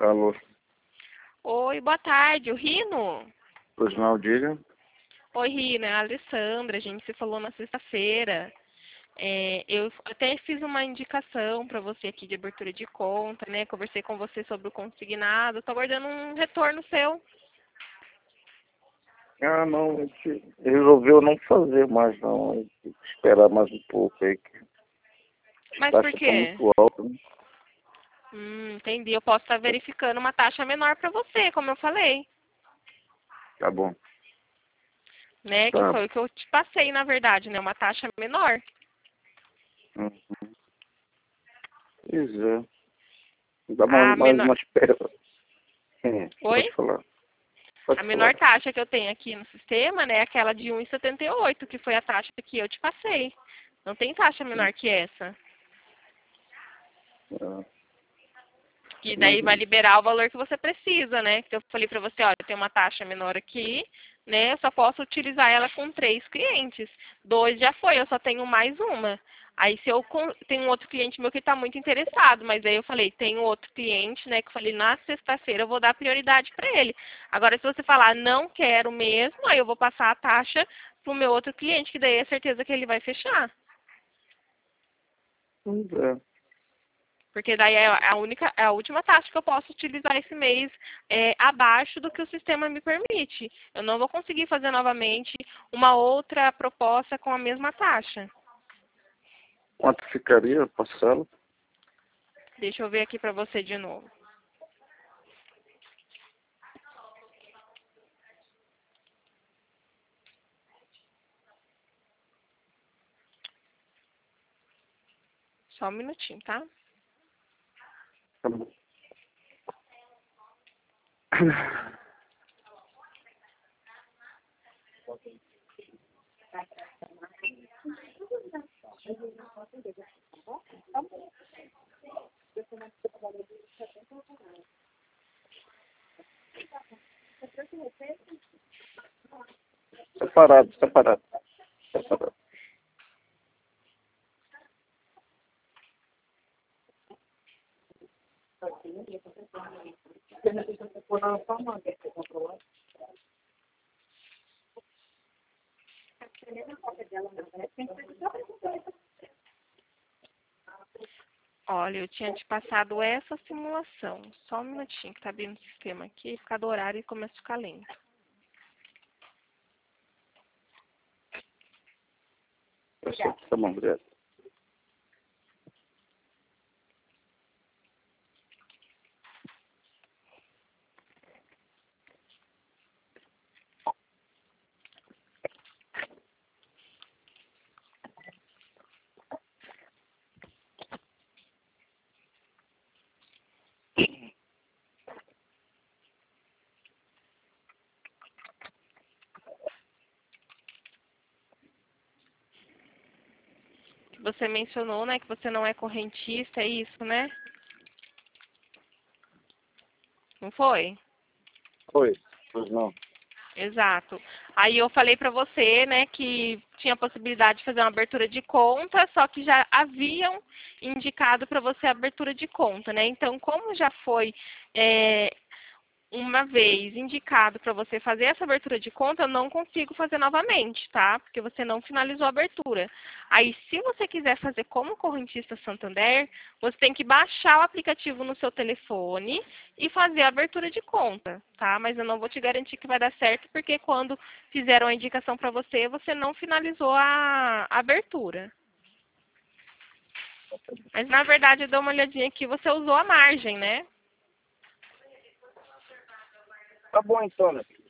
Alô, Oi, boa tarde, o Rino? pois não, diga. Oi, Rino, é a Alessandra, a gente se falou na sexta-feira. Eu até fiz uma indicação para você aqui de abertura de conta, né? Conversei com você sobre o consignado, tô aguardando um retorno seu. Ah, não, a gente resolveu não fazer mais, não. A gente tem que esperar mais um pouco aí, que as Mas por taxas estão quê? muito altas, né? Entendi, eu posso estar verificando uma taxa menor para você, como eu falei, Tá bom. né? Que Tá. foi o que eu te passei, na verdade, né? Uma taxa menor. Uhum. Pois é. Dá A mais menor... uma espera. Oi? Pode falar. A Pode menor falar. taxa que eu tenho aqui no sistema, né, é aquela de 1,78, que foi a taxa que eu te passei. Não tem taxa menor que essa. Ah, Que mas, daí vai liberar o valor que você precisa, né? Que eu falei pra você, olha, tem uma taxa menor aqui, né? Eu só posso utilizar ela com 3 clientes. 2 já foi, eu só tenho mais uma. Aí se eu tenho um outro cliente meu que está muito interessado, mas aí eu falei, tem outro cliente, né? Que eu falei, na sexta-feira eu vou dar prioridade para ele. Agora, se você falar, não quero mesmo, aí eu vou passar a taxa pro meu outro cliente, que daí é certeza que ele vai fechar. pois é. Porque daí é a última taxa que eu posso utilizar esse mês abaixo do que o sistema me permite. Eu não vou conseguir fazer novamente uma outra proposta com a mesma taxa. Quanto ficaria a parcela? Deixa eu ver aqui para você de novo. Só um minutinho, tá? Tá bom. Separado, separado. Separado. Olha, eu tinha te passado essa simulação. Só um minutinho que tá abrindo o sistema aqui, fica do horário e começa a ficar lento. Tá bom, obrigado. Você mencionou, né, que você não é correntista, é isso, né? Não foi? Oi, pois não. Exato. Aí eu falei para você, né, que tinha a possibilidade de fazer uma abertura de conta, só que já haviam indicado para você a abertura de conta, né? Então, como já foi uma vez indicado para você fazer essa abertura de conta, eu não consigo fazer novamente, tá? Porque você não finalizou a abertura. Aí, se você quiser fazer como correntista Santander, você tem que baixar o aplicativo no seu telefone e fazer a abertura de conta, tá? Mas eu não vou te garantir que vai dar certo, porque quando fizeram a indicação para você, você não finalizou a abertura. Mas, na verdade, eu dou uma olhadinha aqui, você usou a margem, né? Tá bom então, né?